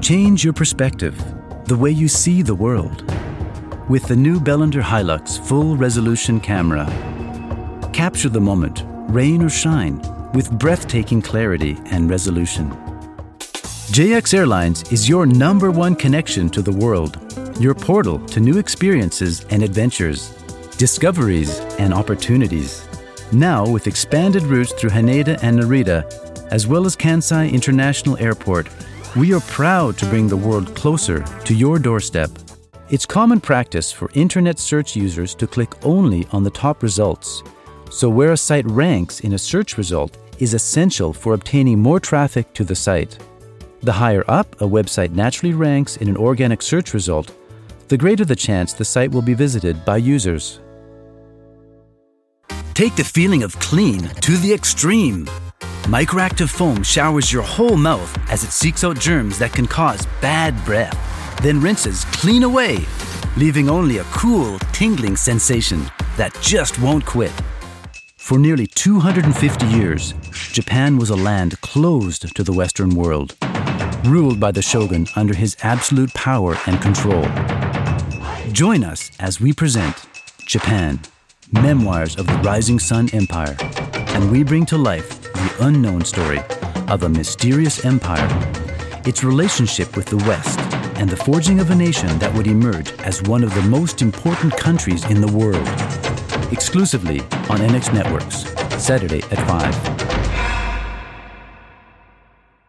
Change your perspective, the way you see the world. With the new Belander Hilux full-resolution camera. Capture the moment, rain or shine, with breathtaking clarity and resolution. JX Airlines is your #1 connection to the world, your portal to new experiences and adventures, discoveries and opportunities. Now with expanded routes through Haneda and Narita, as well as Kansai International Airport, we are proud to bring the world closer to your doorstep. It's common practice for internet search users to click only on the top results. So where a site ranks in a search result is essential for obtaining more traffic to the site. The higher up a website naturally ranks in an organic search result, the greater the chance the site will be visited by users. Take the feeling of clean to the extreme. Microactive foam showers your whole mouth as it seeks out germs that can cause bad breath, then rinses clean away, leaving only a cool, tingling sensation that just won't quit. For nearly 250 years, Japan was a land closed to the Western world, ruled by the shogun under his absolute power and control. Join us as we present Japan, Memoirs of the Rising Sun Empire, and we bring to life the unknown story of a mysterious empire, its relationship with the West, and the forging of a nation that would emerge as one of the most important countries in the world. Exclusively on NX Networks, Saturday at 5.